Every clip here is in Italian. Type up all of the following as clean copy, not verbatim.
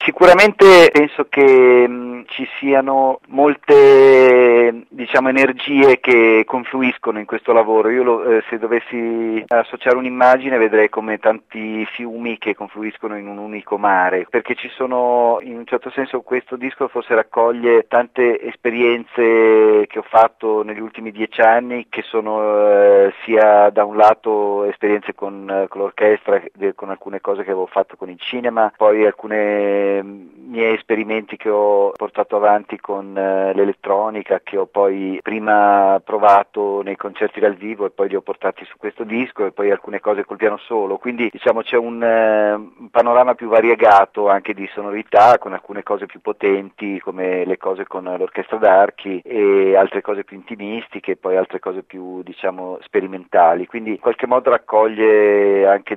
sicuramente penso che ci siano molte, energie che confluiscono in questo lavoro. Io se dovessi associare un'immagine vedrei come tanti fiumi che confluiscono in un unico mare, perché ci sono, in un certo senso questo disco forse raccoglie tante esperienze che ho fatto negli ultimi 10 anni, che sono sia da un lato esperienze con l'orchestra, con alcune cose che avevo fatto con il cinema, poi alcuni miei esperimenti che ho portato avanti con l'elettronica, che ho poi prima provato nei concerti dal vivo e poi li ho portati su questo disco, e poi alcune cose col piano solo, quindi c'è un panorama più variegato anche di sonorità, con alcune cose più potenti come le cose con l'orchestra d'archi e altre cose più intimistiche, poi altre cose più sperimentali, quindi in qualche modo raccoglie anche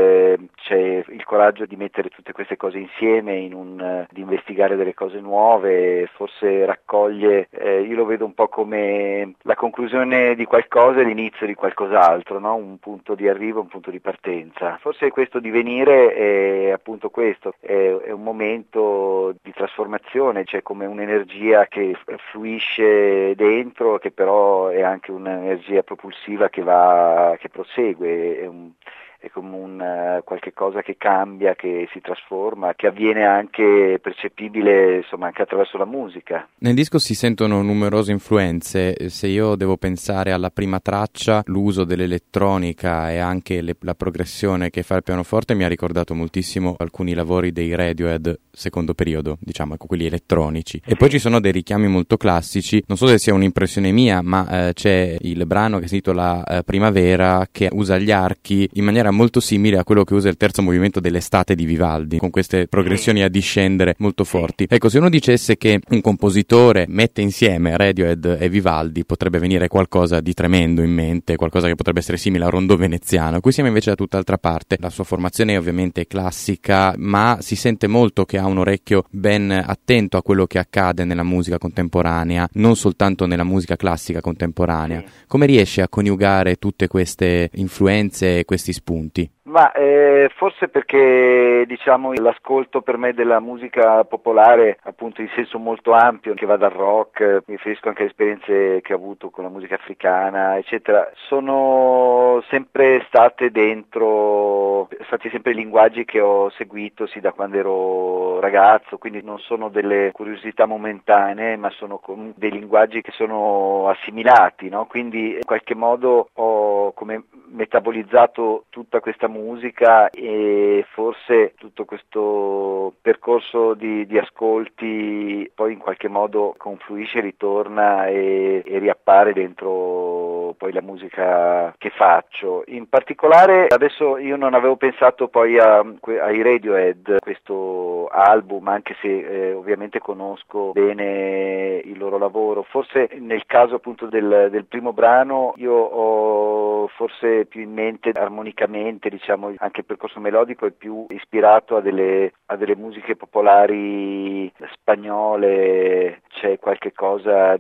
c'è il coraggio di mettere tutte queste cose insieme, di investigare delle cose nuove, forse raccoglie, io lo vedo un po' come la conclusione di qualcosa e l'inizio di qualcos'altro, no? Un punto di arrivo, un punto di partenza. Forse questo divenire è appunto questo, è un momento di trasformazione, c'è come un'energia che fluisce dentro, che però è anche un'energia propulsiva che prosegue, è come qualche cosa che cambia, che si trasforma, che avviene anche percepibile anche attraverso la musica. Nel disco si sentono numerose influenze. Se io devo pensare alla prima traccia, l'uso dell'elettronica e anche la progressione che fa il pianoforte mi ha ricordato moltissimo alcuni lavori dei Radiohead secondo periodo, quelli elettronici. E poi ci sono dei richiami molto classici, non so se sia un'impressione mia, ma c'è il brano che si intitola Primavera, che usa gli archi in maniera molto simile a quello che usa il terzo movimento dell'Estate di Vivaldi, con queste progressioni a discendere molto forti. Ecco, se uno dicesse che un compositore mette insieme Radiohead e Vivaldi, potrebbe venire qualcosa di tremendo in mente, qualcosa che potrebbe essere simile a Rondò veneziano. Qui siamo invece da tutt'altra parte. La sua formazione è ovviamente classica, ma si sente molto che ha un orecchio ben attento a quello che accade nella musica contemporanea, non soltanto nella musica classica contemporanea. Come riesce a coniugare tutte queste influenze e questi spunti? Ma forse perché l'ascolto per me della musica popolare, appunto in senso molto ampio, che va dal rock, mi riferisco anche alle esperienze che ho avuto con la musica africana, eccetera, sono sempre stati sempre linguaggi che ho seguito sì da quando ero ragazzo, quindi non sono delle curiosità momentanee, ma sono dei linguaggi che sono assimilati, no? Quindi in qualche modo ho come metabolizzato tutta questa musica, e forse tutto questo percorso di ascolti poi in qualche modo confluisce, ritorna e riappare dentro poi la musica che faccio. In particolare adesso io non avevo pensato poi ai Radiohead, questo album, anche se ovviamente conosco bene il loro lavoro. Forse nel caso appunto del primo brano io ho forse più in mente armonicamente, anche il percorso melodico è più ispirato a delle musiche popolari spagnole, c'è qualche cosa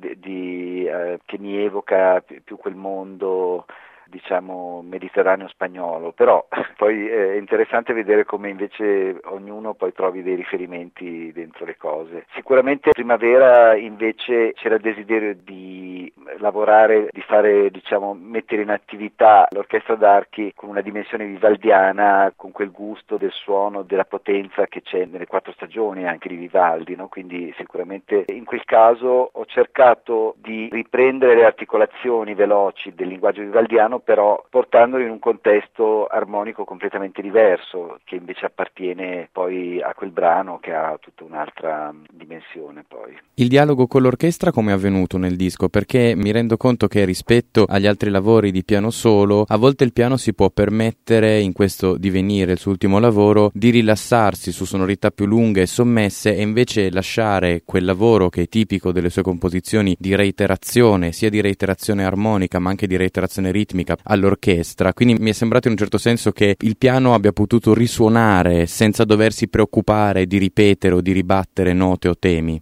che mi evoca più quel mondo mediterraneo spagnolo, però poi è interessante vedere come invece ognuno poi trovi dei riferimenti dentro le cose. Sicuramente Primavera invece c'era il desiderio di lavorare, di fare, mettere in attività l'orchestra d'archi con una dimensione vivaldiana, con quel gusto del suono, della potenza che c'è nelle 4 stagioni anche di Vivaldi, no? Quindi sicuramente in quel caso ho cercato di riprendere le articolazioni veloci del linguaggio vivaldiano, però portandolo in un contesto armonico completamente diverso, che invece appartiene poi a quel brano che ha tutta un'altra dimensione poi. Il dialogo con l'orchestra come è avvenuto nel disco? Perché mi rendo conto che rispetto agli altri lavori di piano solo, a volte il piano si può permettere, in questo Divenire, il suo ultimo lavoro, di rilassarsi su sonorità più lunghe e sommesse, e invece lasciare quel lavoro che è tipico delle sue composizioni di reiterazione, sia di reiterazione armonica ma anche di reiterazione ritmica, all'orchestra. Quindi mi è sembrato in un certo senso che il piano abbia potuto risuonare senza doversi preoccupare di ripetere o di ribattere note o temi.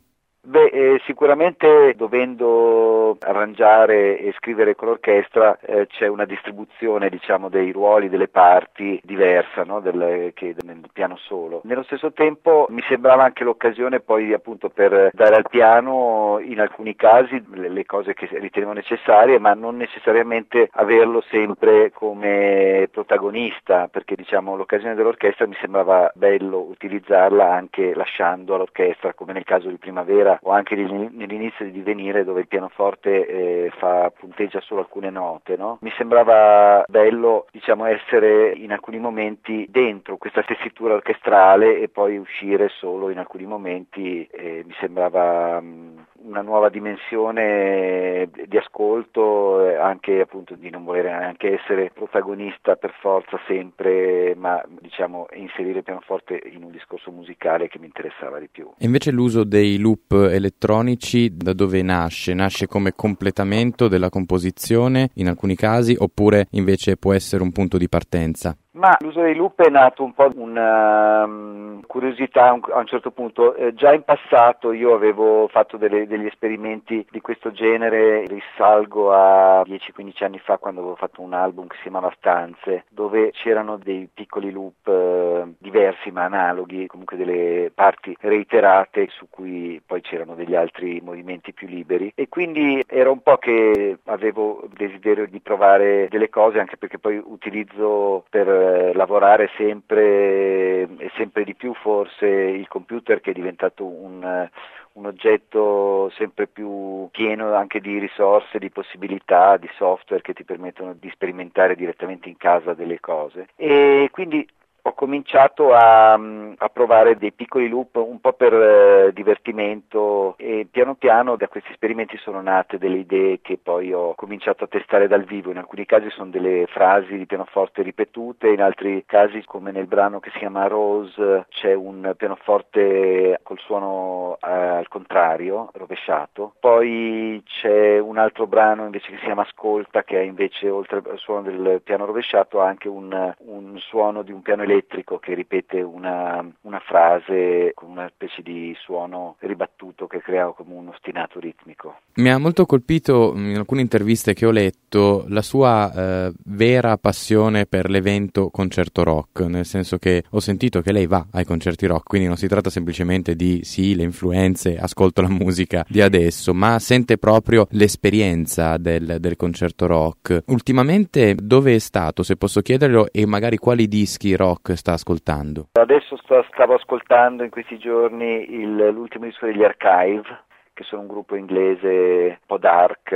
Sicuramente dovendo arrangiare e scrivere con l'orchestra c'è una distribuzione, diciamo, dei ruoli, delle parti diversa, no? Che nel piano solo. Nello stesso tempo mi sembrava anche l'occasione poi appunto per dare al piano in alcuni casi le cose che ritenevo necessarie, ma non necessariamente averlo sempre come protagonista, perché diciamo l'occasione dell'orchestra mi sembrava bello utilizzarla anche lasciando all'orchestra, come nel caso di Primavera o anche nell'inizio di Divenire, dove il pianoforte punteggia solo alcune note, no? Mi sembrava bello, diciamo, essere in alcuni momenti dentro questa tessitura orchestrale e poi uscire solo in alcuni momenti, mi sembrava una nuova dimensione di ascolto, anche appunto di non volere anche essere protagonista per forza sempre, ma diciamo inserire il pianoforte in un discorso musicale che mi interessava di più. E invece l'uso dei loop elettronici da dove nasce? Nasce come completamento della composizione in alcuni casi, oppure invece può essere un punto di partenza? Ma l'uso dei loop è nato un po' una curiosità a un certo punto. Già in passato io avevo fatto degli esperimenti di questo genere, risalgo a 10-15 anni fa quando avevo fatto un album che si chiamava Stanze, dove c'erano dei piccoli loop diversi ma analoghi, comunque delle parti reiterate su cui poi c'erano degli altri movimenti più liberi, e quindi era un po' che avevo desiderio di provare delle cose, anche perché poi utilizzo per lavorare sempre e sempre di più forse il computer, che è diventato un oggetto sempre più pieno anche di risorse, di possibilità, di software che ti permettono di sperimentare direttamente in casa delle cose, e quindi ho cominciato a provare dei piccoli loop un po' per divertimento, e piano piano da questi esperimenti sono nate delle idee che poi ho cominciato a testare dal vivo. In alcuni casi sono delle frasi di pianoforte ripetute, in altri casi, come nel brano che si chiama Rose, c'è un pianoforte col suono al contrario, rovesciato. Poi c'è un altro brano invece che si chiama Ascolta, che ha invece, oltre al suono del piano rovesciato, ha anche un suono di un piano elettrico che ripete una frase con una specie di suono ribattuto che crea come un ostinato ritmico. Mi ha molto colpito in alcune interviste che ho letto la sua vera passione per l'evento concerto rock, nel senso che ho sentito che lei va ai concerti rock, quindi non si tratta semplicemente di sì, le influenze, ascolto la musica di adesso, ma sente proprio l'esperienza del concerto rock. Ultimamente dove è stato, se posso chiederlo, e magari quali dischi rock sta ascoltando? Adesso stavo ascoltando in questi giorni l'ultimo disco degli Archive, che sono un gruppo inglese un po' dark,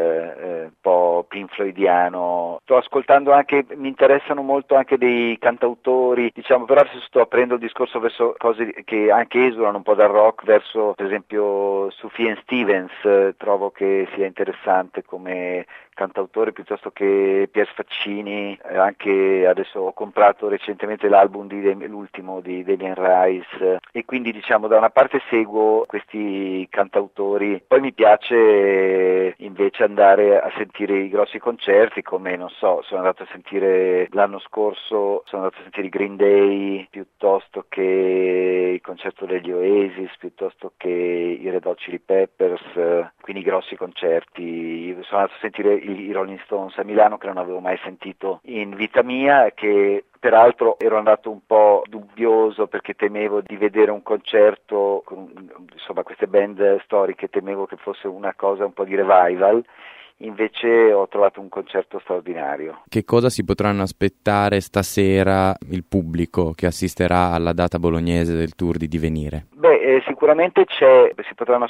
un po' Pink Floydiano. Sto ascoltando anche, mi interessano molto anche dei cantautori, diciamo, però adesso sto aprendo il discorso verso cose che anche esulano un po' dal rock, verso per esempio Sufjan Stevens. Trovo che sia interessante come cantautore, piuttosto che Piers Faccini. Anche adesso ho comprato recentemente l'album l'ultimo di Damien Rice, e quindi diciamo da una parte seguo questi cantautori, poi mi piace invece andare a sentire i grossi concerti, come non so, sono andato a sentire l'anno scorso, sono andato a sentire i Green Day, piuttosto che il concerto degli Oasis, piuttosto che i Red Hot Chili Peppers, quindi grossi concerti. Sono andato a sentire i Rolling Stones a Milano, che non avevo mai sentito in vita mia, che peraltro ero andato un po' dubbioso perché temevo di vedere un concerto con insomma queste band storiche, temevo che fosse una cosa un po' di revival. Invece ho trovato un concerto straordinario. Che cosa si potranno aspettare stasera il pubblico che assisterà alla data bolognese del Tour di Divenire? Sicuramente si potranno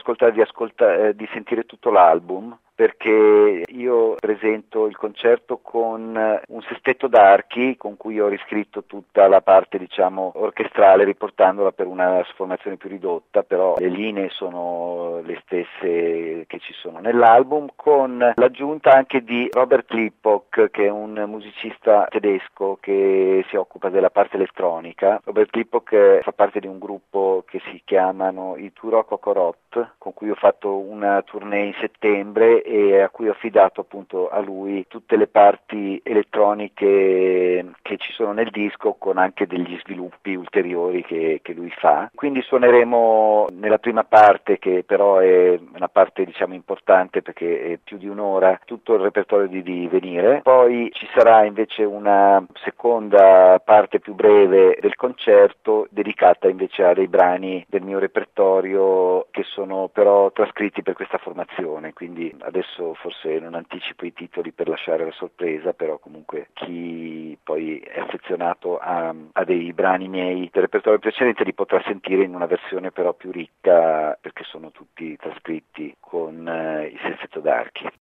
di sentire tutto l'album, perché io presento il concerto con un sestetto d'archi con cui ho riscritto tutta la parte, diciamo, orchestrale, riportandola per una formazione più ridotta, però le linee sono le stesse che ci sono nell'album, con l'aggiunta anche di Robert Lippock, che è un musicista tedesco che si occupa della parte elettronica. Robert Lippock fa parte di un gruppo che si chiamano i Turok Okorot, Scott, con cui ho fatto una tournée in settembre e a cui ho affidato appunto a lui tutte le parti elettroniche che ci sono nel disco, con anche degli sviluppi ulteriori che lui fa. Quindi suoneremo nella prima parte, che però è una parte diciamo importante perché è più di un'ora, tutto il repertorio di Venire. Poi ci sarà invece una seconda parte più breve del concerto dedicata invece a dei brani del mio repertorio che sono però trascritti per questa formazione, quindi adesso forse non anticipo i titoli per lasciare la sorpresa, però comunque chi poi è affezionato a dei brani miei del repertorio precedente li potrà sentire in una versione però più ricca, perché sono tutti trascritti con il Sestetto d'Archi.